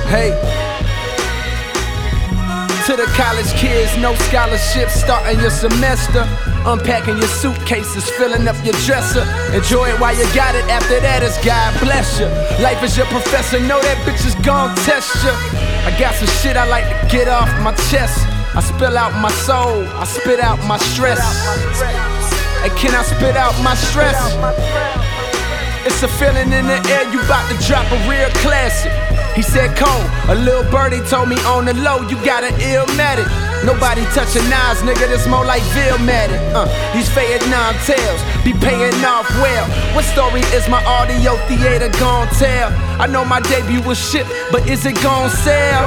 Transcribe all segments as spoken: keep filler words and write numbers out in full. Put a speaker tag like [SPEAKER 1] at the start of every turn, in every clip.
[SPEAKER 1] Hey, to the college kids, no scholarships, starting your semester, unpacking your suitcases, filling up your dresser. Enjoy it while you got it, after that it's God bless you. Life is your professor, know that bitch is gon' test you. I got some shit I like to get off my chest. I spill out my soul, I spit out my stress. And can I spit out my stress? It's a feeling in the air, you bout to drop a real classic. He said, Cole, a little birdie told me on the low, you got an illmatic. Nobody touching Nas, nigga, this more like Vilmatic. Uh, these Vietnam tales be paying off well. What story is my audio theater gon' tell? I know my debut was shit, but is it gon' sell?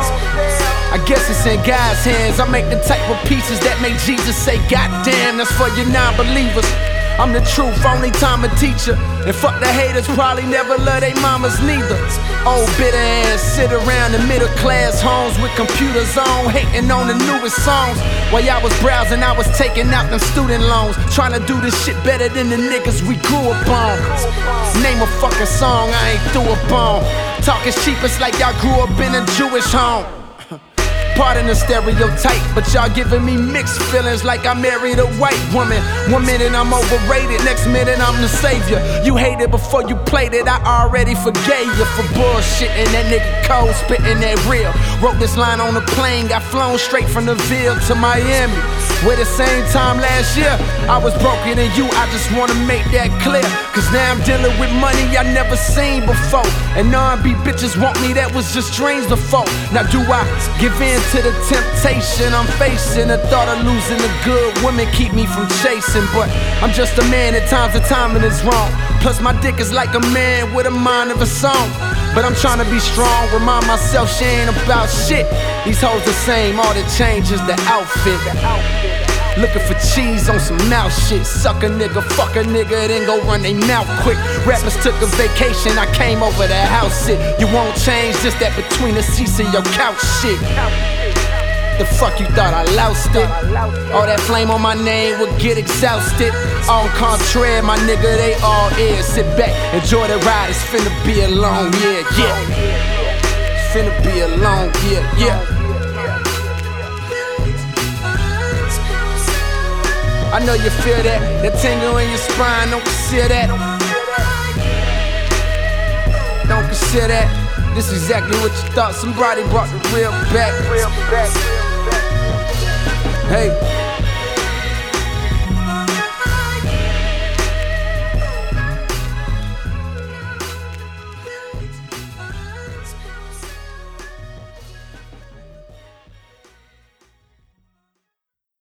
[SPEAKER 1] I guess it's in God's hands. I make the type of pieces that make Jesus say, God damn, that's for your non-believers. I'm the truth, only time a teacher. And fuck the haters, probably never love they mamas neither. Old bitter ass sit around in middle class homes with computers on, hating on the newest songs. While y'all was browsing, I was taking out them student loans, trying to do this shit better than the niggas we grew up on. Name a fucking song I ain't threw up on. Talking cheap, it's like y'all grew up in a Jewish home. Pardon the stereotype, but y'all giving me mixed feelings like I married a white woman. One minute I'm overrated, next minute I'm the savior. You hated before you played it, I already forgave you for bullshitting. That nigga cold spitting that real. Wrote this line on a plane, got flown straight from the Ville to Miami. Where the same time last year, I was broken than you, I just wanna make that clear. Cause now I'm dealing with money I never seen before. And R and B bitches want me, that was just dreams before. Now do I give in to the temptation I'm facing? The thought of losing a good woman keep me from chasing. But I'm just a man, at times the timing is wrong. Plus my dick is like a man with a mind of a song. But I'm trying to be strong, remind myself she ain't about shit. These hoes the same, all that changes the outfit. Looking for cheese on some mouth shit. Suck a nigga, fuck a nigga, then go run they mouth quick. Rappers took a vacation, I came over to house sit. You won't change, just that between the seats and your couch shit. The fuck you thought I lost it? All that flame on my name would get exhausted. En contraire, my nigga, they all is. Sit back, enjoy the ride, it's finna be a long year, yeah. It's finna be a long year, yeah. I know you feel that, that tingle in your spine, don't consider that. Don't consider that. This is exactly what you thought, somebody brought the real back. Hey.